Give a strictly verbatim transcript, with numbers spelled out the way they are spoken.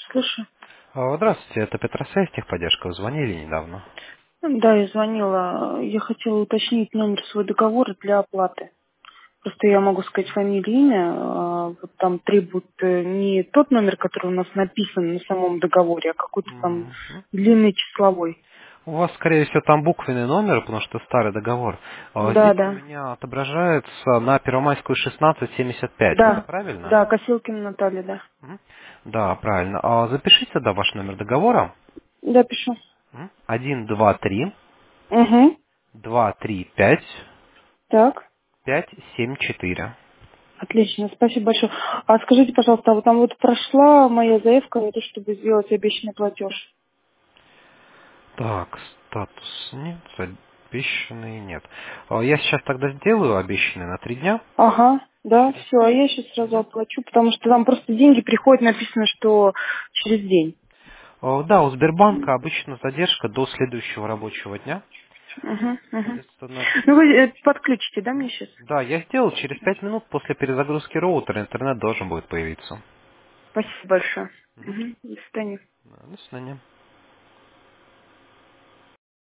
Слушай. А, Здравствуйте, это Петросвязь, техподдержка. Вы звонили недавно. Да, я звонила. Я хотела уточнить номер своего договора для оплаты. Просто я могу сказать фамилию, имя. а Вот там требуют э, не тот номер, который у нас написан на самом договоре, а какой-то там Мгм. длинный числовой. У вас, скорее всего, там буквенный номер, потому что старый договор. А Да, Здесь у да. меня отображается на Первомайскую шестнадцать семьдесят пять. Это Да. правильно? Да, Косилкина Наталья, да. Мгм. Да, правильно. А запишите тогда ваш номер договора. Да, пишу. Мгм. один, два, три, Угу. два, три, пять, Так. пять, семь, четыре. Отлично, спасибо большое. А скажите, пожалуйста, а вот там вот прошла моя заявка на то, чтобы сделать обещанный платеж? Так, статус нет, обещанный нет. А Я сейчас тогда сделаю обещанный на три дня. Ага, да, Через... все, а я сейчас сразу Мгм. оплачу, потому что там просто деньги приходят, написано, что через день. О, Да, у Сбербанка обычно задержка до следующего рабочего дня. Угу, угу. Соответственно, Ну вы э, подключите, да, мне сейчас? да, я сделал, через пять минут после перезагрузки роутера интернет должен будет появиться. Спасибо большое. Мгм. Угу. До свидания. Да, До свидания.